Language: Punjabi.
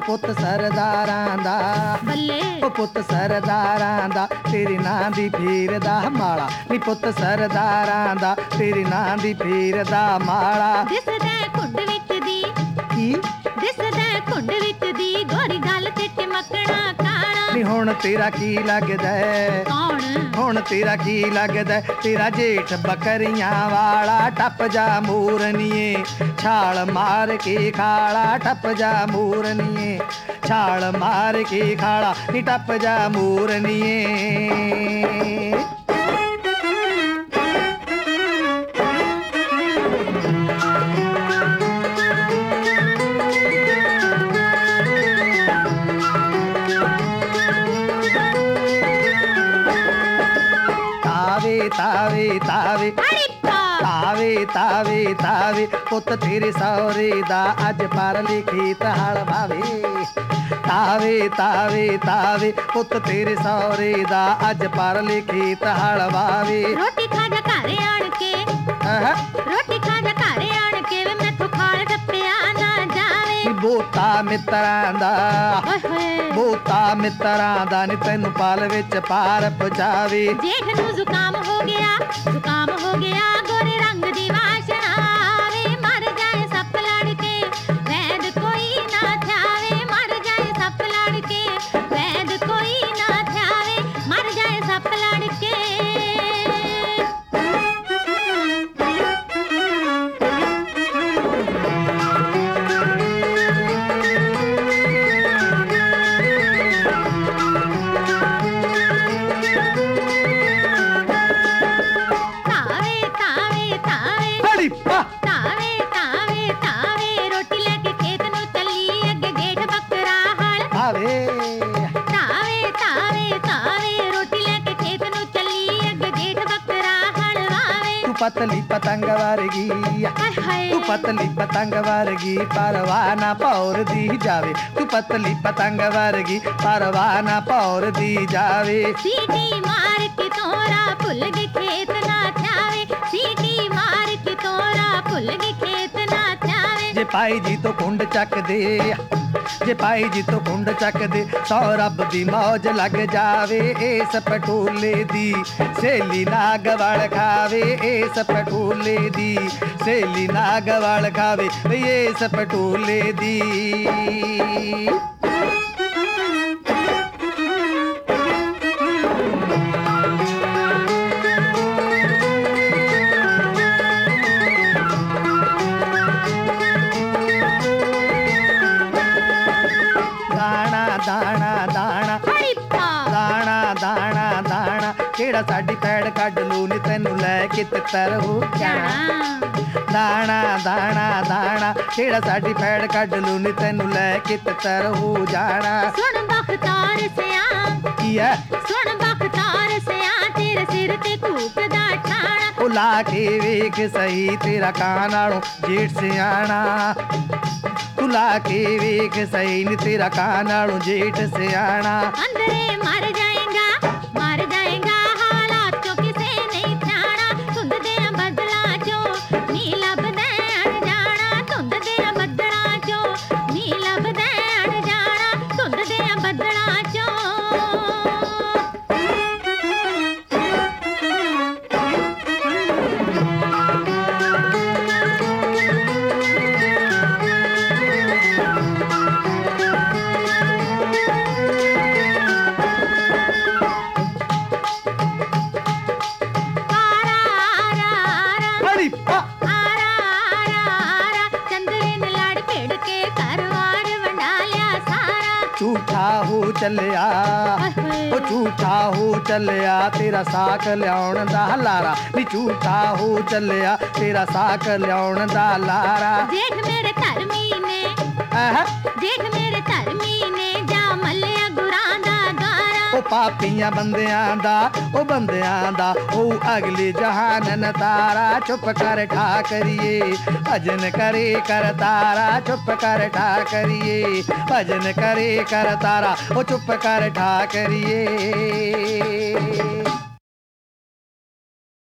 ਪੁੱਤ ਸਰਦਾਰਾਂ ਦਾ ਬੱਲੇ ਉਹ ਪੁੱਤ ਸਰਦਾਰਾਂ ਦਾ ਤੇਰੇ ਨਾਂ ਦੀ ਫੇਰ ਦਾ ਮਾਲਾ ਨੀ ਪੁੱਤ ਸਰਦਾਰਾਂ ਦਾ ਤੇਰੇ ਨਾਂ ਦੀ ਫੇਰ ਦਾ ਮਾਲਾ ਦਿਸਦਾ ਕੁੰਡ ਵਿੱਚ ਦੀ ਕੀ ਦਿਸਦਾ ਕੁੰਡ ਵਿੱਚ ਦੀ ਗੋਰੀ ਗੱਲ ਤੇ ਟਮਕਣਾ ਕਾਣਾ ਨੀ ਹੁਣ ਤੇਰਾ ਕੀ ਲੱਗਦਾ ਕੌਣ ਹੁਣ ਤੇਰਾ ਕੀ ਲੱਗਦਾ ਤੇਰਾ ਜੇਠ ਬੱਕਰੀਆਂ ਵਾਲਾ ਟੱਪ ਜਾ ਮੂਰਨੀਏ ਛਾਲ ਮਾਰ ਕੇ ਖਾਲਾ ਟੱਪ ਜਾ ਮੂਰਨੀਏ ਛਾਲ ਮਾਰ ਕੇ ਖਾਲਾ ਨੀ ਟੱਪ ਜਾ ਮੂਰਨੀਏ ਤਾਵੇ ਤਾਵੇ ਤਾਵੇ ਤਾਵੇ ਤਾਵੇ ਪੁੱਤ ਤੇਰੇ ਸਹੁਰੇ ਦਾ ਅੱਜ ਪਰ ਲਿਖੀਤ ਹਲ ਵਾਵੇ ਤਾਵੇ ਤਾਵੇ ਤਾਵੇ ਪੁੱਤ ਤੇਰੇ ਸਹੁਰੇ ਦਾ ਅੱਜ ਪਰ ਲਿਖੀਤ ਹਲ ਵਾਵੇ ਰੋਟੀ ਖਾ ਜਾ ਘਰ ਆਣ ਕੇ ਰੋਟੀ ਖਾ ਜਾ ਘਰ ਆਣ ਕੇ ਵੇ ਮੈਥੋਂ ਖਾਲ ਟੱਪਿਆ ਨਾ ਜਾਵੇ ਬੋਤਾ ਮਿੱਤਰਾਂ ਦਾ ਓਏ ਹੋਏ ਬੋਤਾ ਮਿੱਤਰਾਂ ਦਾ ਨੀ ਤੈਨੂੰ ਪਲ ਵਿੱਚ ਪਾਰ ਪਹੁੰਚਾਵੇ ਜੇਠ ਨੂੰ ਜ਼ੁਕਾਮ ਹੋ ਗਿਆ ਗੋਰੇ ਰੰਗ ਦੀ ਵਾਸ਼ਨਾ ਆਵੇ ਮਰ ਜਾਏ ਸੱਪ ਲੜ ਕੇ ਵੈਦ ਕੋਈ ਨਾ ਥਿਆਵੇ ਮਰ ਜਾਏ ਸੱਪ ਲੜ ਕੇ ਵੈਦ ਕੋਈ ਨਾ ਥਿਆਵੇ ਮਰ ਜਾਏ ਸੱਪ ਲੜ ਕੇ ਰੋਟੀ ਲੈ ਕੇ ਖੇਤ ਨੂੰ ਚੱਲੀ ਅੱਗੇ ਜੇਠ ਬੱਕਰਾ ਹਲ ਆਵੇ ਤਾਵੇ ਰੋਟੀ ਲੈ ਕੇ ਖੇਤ ਨੂੰ ਚੱਲੀ ਅੱਗੇ ਜੇਠ ਬੱਕਰਾ ਹਲ ਵਾਵੇ ਤੂੰ ਪਤਲੀ ਪਤੰਗ ਵਰਗੀ ਹਾਏ ਹਾਏ ਤੂੰ ਪਤਲੀ ਪਤੰਗ ਵਰਗੀ ਪਰਵਾਹ ਨਾ ਭੌਰਦੀ ਜਾਵੇ ਤੂੰ ਪਤਲੀ ਪਤੰਗ ਵਰਗੀ ਪਰਵਾਹ ਨਾ ਭੌਰਦੀ ਜਾਵੇ ਸੀਟੀ ਮਾਰ ਕੇ ਤੋਰਾ ਭੁੱਲ ਗਈ ਖੇਤ ਨਾ ਥਿਆਵੇ ਸੀਟੀ ਮਾਰ ਕੇ ਤੋਰਾ ਭੁੱਲ ਗਈ ਖੇਤ ਨਾ ਥਿਆਵੇ ਜੇ ਪਾਈ ਜੀ ਤੋਂ ਕੁੰਡ ਚੱਕਦੇ ਜੇ ਪਾਈ ਜੀ ਤੋਂ ਕੁੰਡ ਚੱਕਦੇ ਸੌ ਰੱਬ ਦੀ ਮੌਜ ਲੱਗ ਜਾਵੇ ਇਸ ਪਟੋਲੇ ਦੀ ਸੇਲੀ ਨਾਗ ਵਲ ਖਾਵੇ ਇਸ ਪਟੋਲੇ ਦੀ ਸੇਲੀ ਨਾਗ ਵਲ ਖਾਵੇ ਇਸ ਪਟੋਲੇ ਦੀ ਕਿਹੜਾ ਸਾਡੀ ਪੈੜ ਕੱਢ ਲੂ ਨੀ ਤੈਨੂੰ ਲੈ ਕੇ ਤਿੱਤਰ ਹੋ ਜਾਣਾ ਦਾਣਾ ਦਾਣਾ ਦਾਣਾ ਕਿਹੜਾ ਸਾਡੀ ਪੈੜ ਕੱਢ ਲੂ ਨੀ ਤੈਨੂੰ ਲੈ ਕੇ ਤਿੱਤਰ ਹੋ ਜਾਣਾ ਸੁਣ ਬਖਤਾਰ ਸਿਆ ਕੀ ਹੈ ਸੁਣ ਬਖਤਾਰ ਸਿਆ ਤੇਰੇ ਸਿਰ ਤੇ ਕੂਕਦਾ ਠਾਣਾ ਉਹ ਲਾ ਕੇ ਵੇਖ ਸਹੀ ਤੇਰਾ ਕਾਂ ਨਾਲੋਂ ਜੇਠ ਸਿਆਣਾ ਤੂੰ ਲਾ ਕੇ ਵੇਖ ਸਹੀ ਨੀ ਤੇਰਾ ਕਾਂ ਨਾਲੋਂ ਜੇਠ ਸਿਆਣਾ ਅੰਦਰੇ ਮਰ ਜਾਏਗਾ ਹਾਲਾਤ ਚੋਂ ਕਿਸੇ ਨਹੀਂ ਥਿਆਣਾ ਧੁੰਦ ਦੇ ਬੱਦਲਾਂ ਚੋਂ ਨੀ ਲੱਭਦਾ ਅਣਜਾਣਾ ਧੁੰਦ ਦੇ ਬੱਦਲਾਂ ਚੋਂ ਨੀ ਲੱਭਦਾ ਅਣਜਾਣਾ ਧੁੰਦ ਦੇ ਬੱਦਲਾਂ ਚੋਂ ਚੱਲਿਆ ਉਹ ਝੂਠਾ ਹੋ ਚੱਲਿਆ ਤੇਰਾ ਸਾਕ ਲਿਆਉਣ ਦਾ ਲਾਰਾ ਨੀ ਝੂਠਾ ਹੋ ਚੱਲਿਆ ਤੇਰਾ ਸਾਕ ਲਿਆਉਣ ਦਾ ਲਾਰਾ ਦੇਖ ਮੇਰੇ ਧਰਮੀ ਨੇ ਦੇਖ ਮੇਰੇ ਧਰਮੀ ਨੇ ਜਾ ਮੱਲਿਆ ਗੁਰਾਂ ਦਾ ਗਾਰਾ ਉਹ ਪਾਪੀਆਂ ਬੰਦਿਆਂ ਦਾ ਉਹ ਅਗਲੇ ਜਹਾਨ ਨਤਾਰਾ ਚੁੱਪ ਕਰ ਠਾ ਕਰੀਏ ਭਜਨ ਕਰੇ ਕਰ ਤਾਰਾ ਚੁੱਪ ਕਰ ਠਾ ਕਰੀਏ ਭਜਨ ਕਰੇ ਕਰ ਤਾਰਾ ਉਹ ਚੁੱਪ ਕਰ ਠਾ ਕਰੀਏ